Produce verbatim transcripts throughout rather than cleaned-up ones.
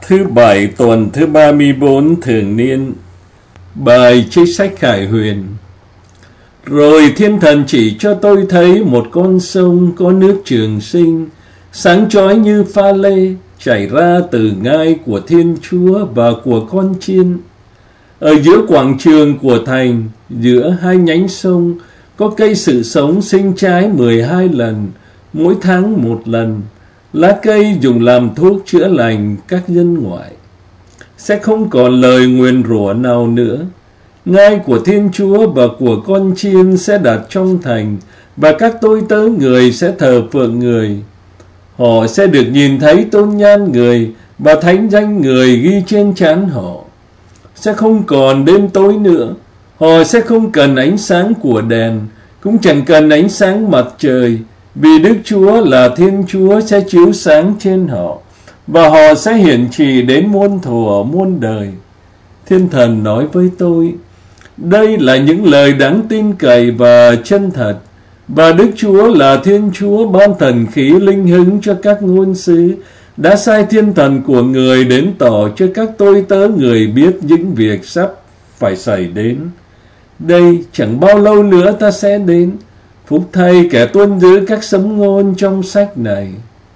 Thứ bảy tuần thứ ba mươi bốn thường niên. Bài trích sách Khải Huyền. Rồi thiên thần chỉ cho tôi thấy một con sông có nước Trường Sinh, sáng chói như pha lê, chảy ra từ ngai của Thiên Chúa và của con chiên. Ở giữa quảng trường của thành, giữa hai nhánh sông, có cây sự sống sinh trái mười hai lần, mỗi tháng một lần. Lá cây dùng làm thuốc chữa lành các dân ngoại. Sẽ không còn lời nguyền rủa nào nữa. Ngai của Thiên Chúa và của con chiên sẽ đặt trong thành, và các tôi tớ người sẽ thờ phượng người. Họ sẽ được nhìn thấy tôn nhan người và thánh danh người ghi trên trán họ. Sẽ không còn đêm tối nữa. Họ sẽ không cần ánh sáng của đèn, cũng chẳng cần ánh sáng mặt trời, vì Đức Chúa là Thiên Chúa sẽ chiếu sáng trên họ, và họ sẽ hiển trị đến muôn thuở muôn đời. Thiên thần nói với tôi, đây là những lời đáng tin cậy và chân thật, và Đức Chúa là Thiên Chúa ban thần khí linh hứng cho các ngôn sứ, đã sai thiên thần của người đến tỏ cho các tôi tớ người biết những việc sắp phải xảy đến. Đây chẳng bao lâu nữa ta sẽ đến. Phúc thay kẻ tuân giữ các sấm ngôn trong sách này.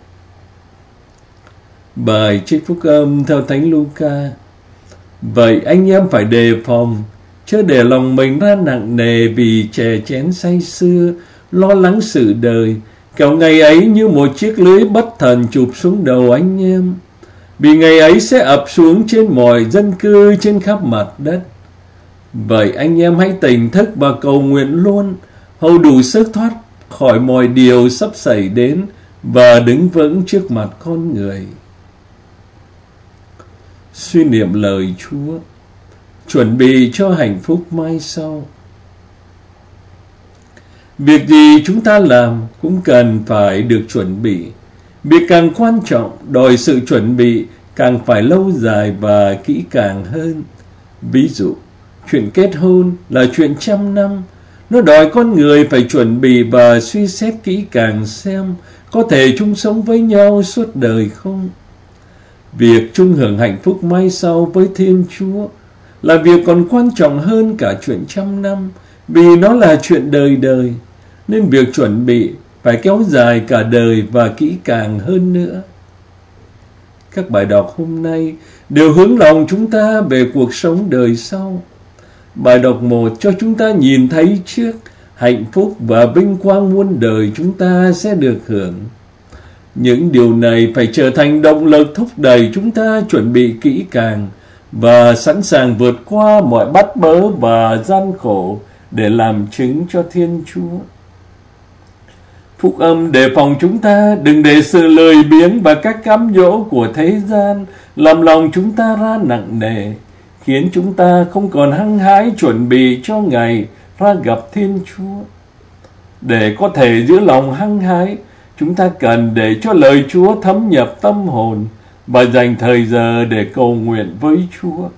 Bài trích phúc âm theo Thánh Luca. Vậy anh em phải đề phòng, chớ để lòng mình ra nặng nề vì chè chén say sưa, lo lắng sự đời, kẻo ngày ấy như một chiếc lưới bất thần chụp xuống đầu anh em. Vì ngày ấy sẽ ập xuống trên mọi dân cư trên khắp mặt đất. Vậy anh em hãy tỉnh thức và cầu nguyện luôn, hầu đủ sức thoát khỏi mọi điều sắp xảy đến và đứng vững trước mặt con người. Suy niệm lời Chúa. Chuẩn bị cho hạnh phúc mai sau. Việc gì chúng ta làm cũng cần phải được chuẩn bị. Việc càng quan trọng đòi sự chuẩn bị càng phải lâu dài và kỹ càng hơn. Ví dụ, chuyện kết hôn là chuyện trăm năm. Nó đòi con người phải chuẩn bị và suy xét kỹ càng xem có thể chung sống với nhau suốt đời không. Việc chung hưởng hạnh phúc mai sau với Thiên Chúa là việc còn quan trọng hơn cả chuyện trăm năm, vì nó là chuyện đời đời, nên việc chuẩn bị phải kéo dài cả đời và kỹ càng hơn nữa. Các bài đọc hôm nay đều hướng lòng chúng ta về cuộc sống đời sau. Bài đọc một cho chúng ta nhìn thấy trước hạnh phúc và vinh quang muôn đời chúng ta sẽ được hưởng. Những điều này phải trở thành động lực thúc đẩy chúng ta chuẩn bị kỹ càng và sẵn sàng vượt qua mọi bắt bớ và gian khổ để làm chứng cho Thiên Chúa. Phúc âm đề phòng chúng ta đừng để sự lười biếng và các cám dỗ của thế gian làm lòng chúng ta ra nặng nề, khiến chúng ta không còn hăng hái chuẩn bị cho ngày ra gặp Thiên Chúa. Để có thể giữ lòng hăng hái, chúng ta cần để cho lời Chúa thấm nhập tâm hồn và dành thời giờ để cầu nguyện với Chúa.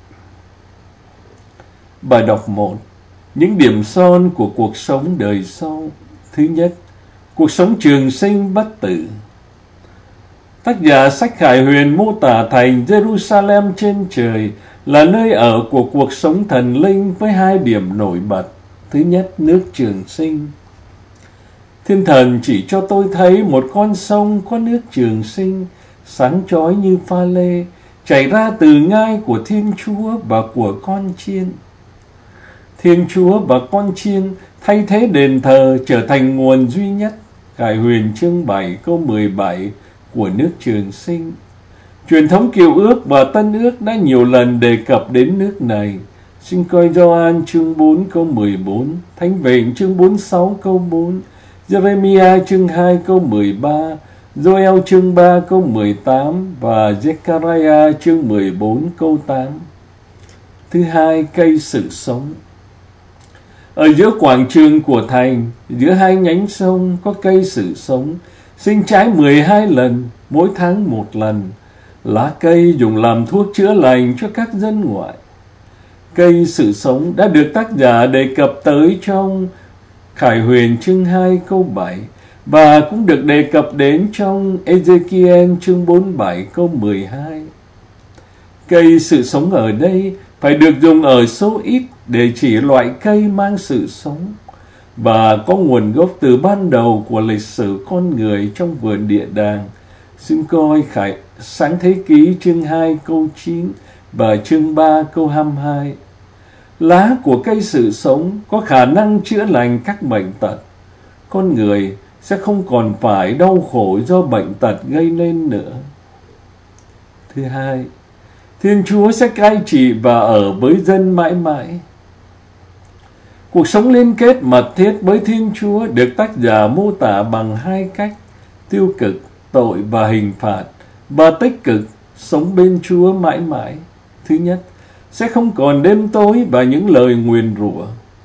Bài đọc một. Những điểm son của cuộc sống đời sau. Thứ nhất, cuộc sống trường sinh bất tử. Tác giả sách Khải Huyền mô tả thành Jerusalem trên trời là nơi ở của cuộc sống thần linh với hai điểm nổi bật. Thứ nhất, nước Trường Sinh. Thiên thần chỉ cho tôi thấy một con sông có nước Trường Sinh, sáng chói như pha lê, chảy ra từ ngai của Thiên Chúa và của con chiên. Thiên Chúa và con chiên thay thế đền thờ trở thành nguồn duy nhất. Khải Huyền chương bảy câu mười bảy của nước Trường Sinh. Truyền thống Cựu Ước và Tân Ước đã nhiều lần đề cập đến nước này. Xin coi Gioan chương bốn câu mười bốn, Thánh Vịnh chương bốn mươi sáu câu bốn, Jeremiah chương hai câu mười ba, Joel chương ba câu mười tám và Zechariah chương mười bốn câu tám. Thứ hai, cây sự sống. Ở giữa quảng trường của thành, giữa hai nhánh sông có cây sự sống, sinh trái mười hai lần, mỗi tháng một lần. Lá cây dùng làm thuốc chữa lành cho các dân ngoại. Cây sự sống đã được tác giả đề cập tới trong Khải Huyền chương hai câu bảy và cũng được đề cập đến trong Ezekiel chương bốn mươi bảy câu mười hai. Cây sự sống ở đây phải được dùng ở số ít để chỉ loại cây mang sự sống và có nguồn gốc từ ban đầu của lịch sử con người trong vườn địa đàng. Xin coi Khải Sáng Thế Ký chương hai câu chín và chương ba câu hai mươi hai. Lá của cây sự sống có khả năng chữa lành các bệnh tật. Con người sẽ không còn phải đau khổ do bệnh tật gây nên nữa. Thứ hai, Thiên Chúa sẽ cai trị và ở với dân mãi mãi. Cuộc sống liên kết mật thiết với Thiên Chúa được tác giả mô tả bằng hai cách: tiêu cực, tội và hình phạt, và tích cực, sống bên Chúa mãi mãi. Thứ nhất, sẽ không còn đêm tối và những lời nguyền rủa.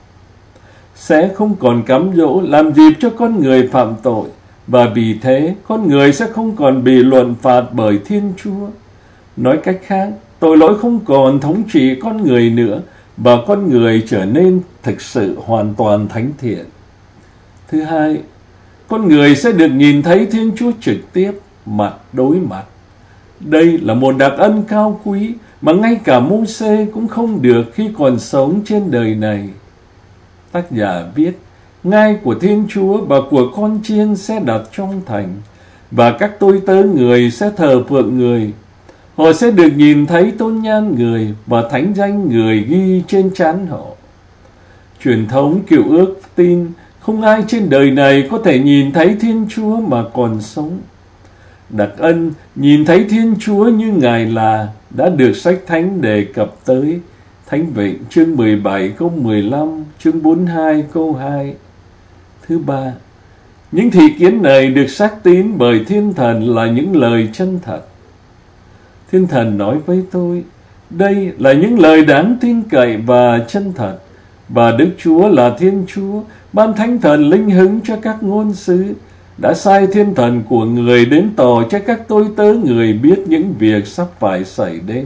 Sẽ không còn cám dỗ làm dịp cho con người phạm tội, và vì thế con người sẽ không còn bị luận phạt bởi Thiên Chúa. Nói cách khác, tội lỗi không còn thống trị con người nữa, và con người trở nên thực sự hoàn toàn thánh thiện. Thứ hai, con người sẽ được nhìn thấy Thiên Chúa trực tiếp, mặt đối mặt. Đây là một đặc ân cao quý mà ngay cả Mô-sê cũng không được khi còn sống trên đời này. Tác giả viết, ngai của Thiên Chúa và của con chiên sẽ đặt trong thành, và các tôi tớ người sẽ thờ phượng người. Họ sẽ được nhìn thấy tôn nhan người và thánh danh người ghi trên trán họ. Truyền thống Cựu Ước tin không ai trên đời này có thể nhìn thấy Thiên Chúa mà còn sống. Đặc ân nhìn thấy Thiên Chúa như Ngài là đã được sách thánh đề cập tới. Thánh Vịnh chương mười bảy câu mười lăm, chương bốn mươi hai câu hai. Thứ ba, những thị kiến này được xác tín bởi Thiên Thần là những lời chân thật. Thiên Thần nói với tôi, đây là những lời đáng tin cậy và chân thật, và Đức Chúa là Thiên Chúa, ban thánh thần linh hứng cho các ngôn sứ, đã sai Thiên Thần của người đến tỏ cho các tôi tớ người biết những việc sắp phải xảy đến.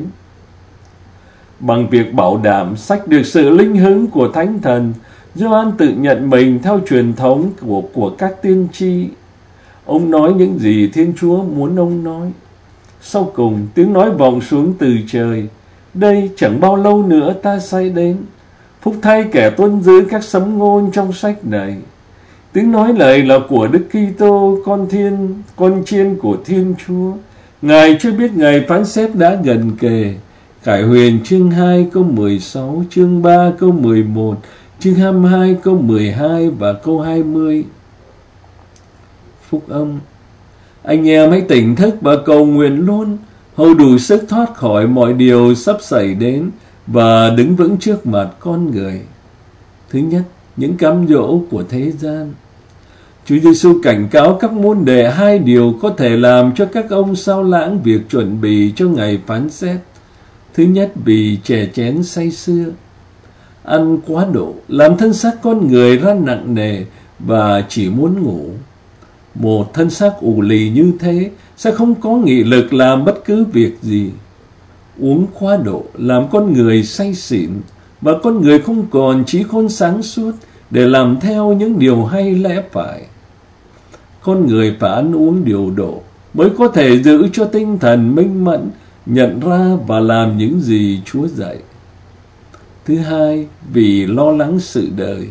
Bằng việc bảo đảm sách được sự linh hứng của thánh thần, Gioan tự nhận mình theo truyền thống của, của các tiên tri. Ông nói những gì Thiên Chúa muốn ông nói. Sau cùng, tiếng nói vọng xuống từ trời, đây chẳng bao lâu nữa ta sẽ đến. Phúc thay kẻ tuân giữ các sấm ngôn trong sách này. Tiếng nói này là của Đức Kitô, con thiên, con chiên của Thiên Chúa. Ngài chưa biết ngày phán xét đã gần kề. Khải Huyền chương hai câu mười sáu, chương ba câu mười một, chương hai mươi hai câu mười hai và câu hai mươi. Phúc âm. Anh em hãy tỉnh thức và cầu nguyện luôn, hầu đủ sức thoát khỏi mọi điều sắp xảy đến và đứng vững trước mặt con người. Thứ nhất, những cám dỗ của thế gian. Chúa Giêsu cảnh cáo các môn đệ hai điều có thể làm cho các ông sao lãng việc chuẩn bị cho ngày phán xét. Thứ nhất, vì chè chén say sưa. Ăn quá độ làm thân xác con người ra nặng nề và chỉ muốn ngủ. Một thân xác ù lì như thế sẽ không có nghị lực làm bất cứ việc gì. Uống quá độ làm con người say xỉn, và con người không còn trí khôn sáng suốt để làm theo những điều hay lẽ phải. Con người phải ăn uống điều độ mới có thể giữ cho tinh thần minh mẫn, nhận ra và làm những gì Chúa dạy. Thứ hai, vì lo lắng sự đời.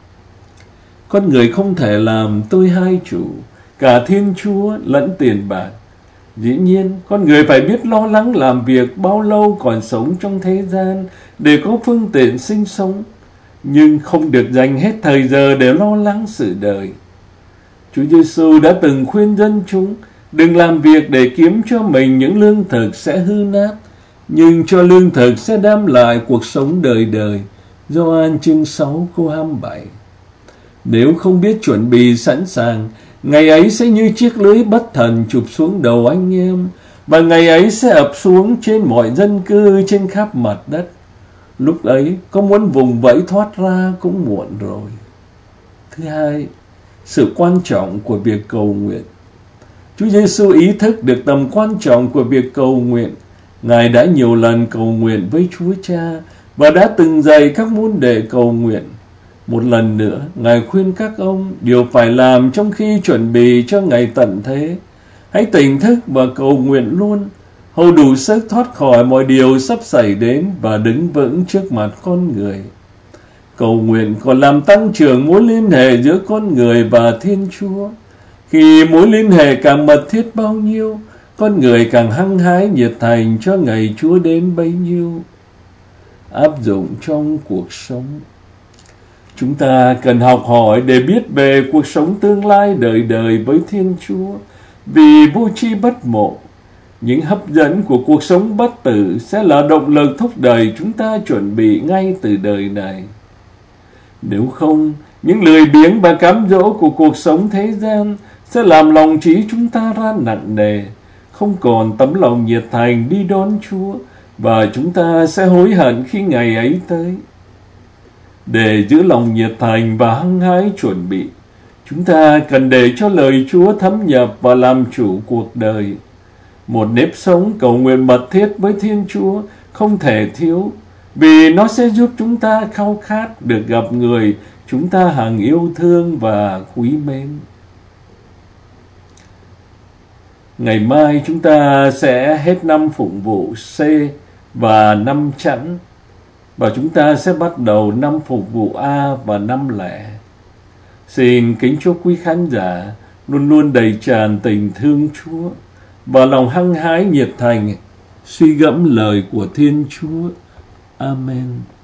Con người không thể làm tôi hai chủ, cả Thiên Chúa lẫn tiền bạc. Dĩ nhiên, con người phải biết lo lắng làm việc bao lâu còn sống trong thế gian để có phương tiện sinh sống, nhưng không được dành hết thời giờ để lo lắng sự đời. Chúa Giêsu đã từng khuyên dân chúng đừng làm việc để kiếm cho mình những lương thực sẽ hư nát, nhưng cho lương thực sẽ đem lại cuộc sống đời đời. Gioan chương sáu câu hai mươi bảy. Nếu không biết chuẩn bị sẵn sàng, ngày ấy sẽ như chiếc lưới bất thần chụp xuống đầu anh em, và ngày ấy sẽ ập xuống trên mọi dân cư trên khắp mặt đất. Lúc ấy, có muốn vùng vẫy thoát ra cũng muộn rồi. Thứ hai, sự quan trọng của việc cầu nguyện. Chúa Giêsu ý thức được tầm quan trọng của việc cầu nguyện. Ngài đã nhiều lần cầu nguyện với Chúa Cha và đã từng dạy các môn đệ cầu nguyện. Một lần nữa, Ngài khuyên các ông điều phải làm trong khi chuẩn bị cho ngày tận thế. Hãy tỉnh thức và cầu nguyện luôn. hầu đủ sức thoát khỏi mọi điều sắp xảy đến và đứng vững trước mặt con người. Cầu nguyện còn làm tăng trưởng mối liên hệ giữa con người và Thiên Chúa. Khi mối liên hệ càng mật thiết bao nhiêu, con người càng hăng hái nhiệt thành cho ngày Chúa đến bấy nhiêu. Áp dụng trong cuộc sống. Chúng ta cần học hỏi để biết về cuộc sống tương lai đời đời với Thiên Chúa, vì vô tri bất mộ. Những hấp dẫn của cuộc sống bất tử sẽ là động lực thúc đẩy chúng ta chuẩn bị ngay từ đời này. Nếu không, những lười biếng và cám dỗ của cuộc sống thế gian sẽ làm lòng trí chúng ta ra nặng nề, không còn tấm lòng nhiệt thành đi đón Chúa, và chúng ta sẽ hối hận khi ngày ấy tới. Để giữ lòng nhiệt thành và hăng hái chuẩn bị, chúng ta cần để cho lời Chúa thấm nhập và làm chủ cuộc đời. Một nếp sống cầu nguyện mật thiết với Thiên Chúa không thể thiếu, vì nó sẽ giúp chúng ta khao khát được gặp người chúng ta hằng yêu thương và quý mến. Ngày mai chúng ta sẽ hết năm phụng vụ C và năm chẵn, và chúng ta sẽ bắt đầu năm phục vụ A và năm lẻ. Xin kính chúc quý khán giả luôn luôn đầy tràn tình thương Chúa và lòng hăng hái nhiệt thành suy gẫm lời của Thiên Chúa. Amen.